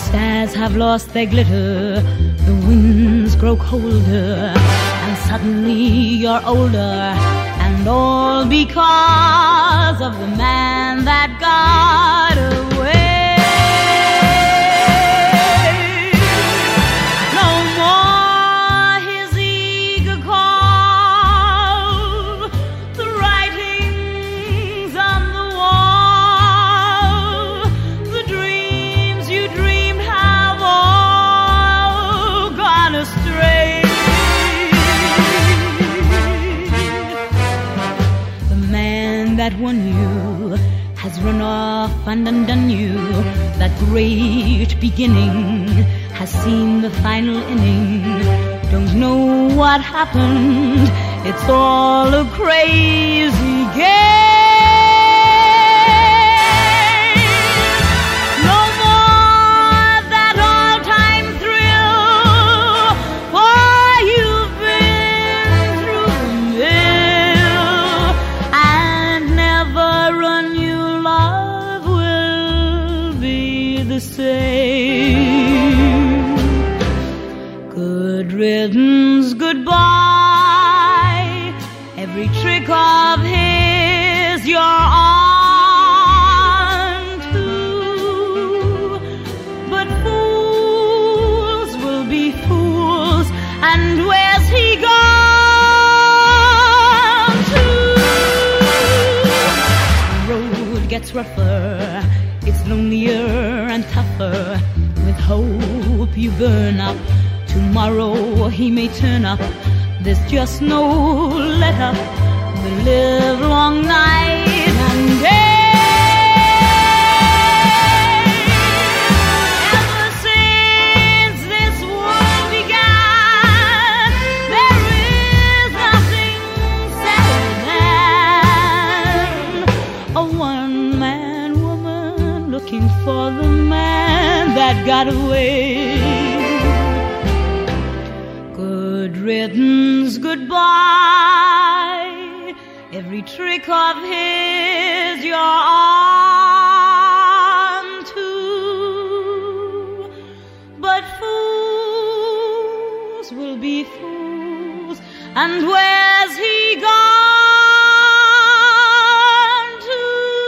stars have lost their glitter, the winds grow colder, and suddenly you're older, and all because of the man that got away. No more his eager call, the writings on the wall, the dreams you dreamed have all gone astray. The man that won you has run off and undone you. That great beginning has seen the final inning. Don't know what happened, it's all a crazy game. No more that all-time thrill, for you've been through the mill, and never a new love will be the same. Good riddance, goodbye. Every trick of his you're on to, but fools will be fools, and where's he gone to? The road gets rougher, it's lonelier and tougher. With hope you burn up, tomorrow he may turn up. There's just no let up. We live long night and day. Ever since this world began, there is nothing settled than a one-man woman looking for the man that got away. Good riddance, goodbye. Every trick of his you're on to, but fools will be fools, and where's he gone to?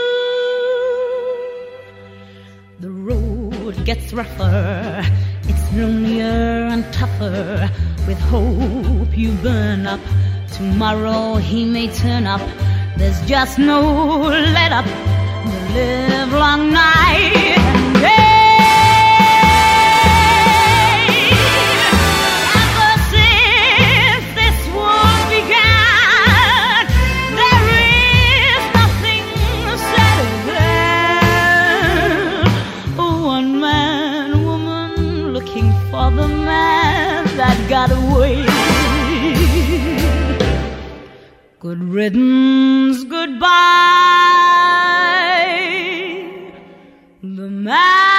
The road gets rougher, it's lonelier and tougher. With hope you burn up, tomorrow he may turn up. There's just no let up. We'll live long night and day. Ever since this world began, there is nothing settled there. A one-man woman looking for the man that got away. Good riddance, goodbye. The man